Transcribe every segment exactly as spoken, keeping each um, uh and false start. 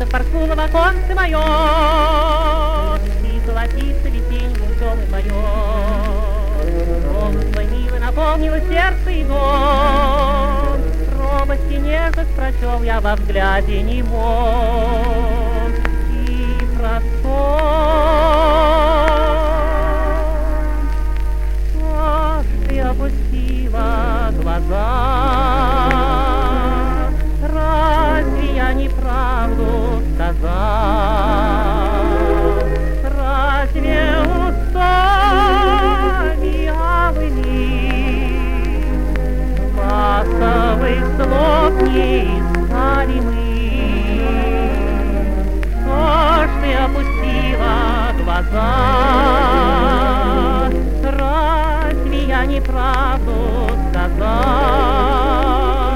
солнце порхнуло в оконце мое, и золотисто весенний темный мое. Голос твой милый наполнило сердце и дом, робость и нежность прочел я во взгляде немом. И простом, аж ты опустила глаза. Разве я неправду сказал? Разве устами алыми ласковых слов не искали мы? Что ж ты опустила глаза? Разве я неправду сказал?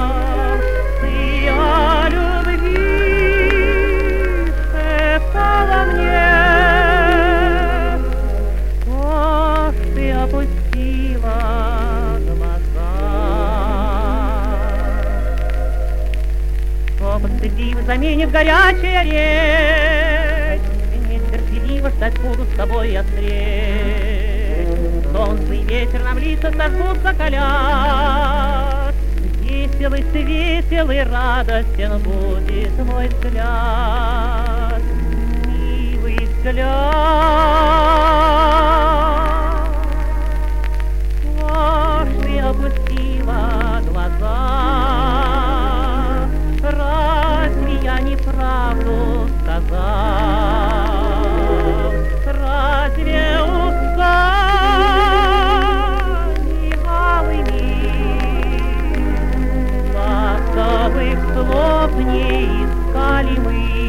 Заменит горячая речь, нетерпеливо ждать буду с тобой я встреч. Солнце и ветер нам лица сожгут, закалят. Веселый, веселый, радостен будет мой взгляд, милый взгляд. Аж ты опустила глаза. Разве я неправду сказал? Разве устами алыми ласковых слов не искали мы?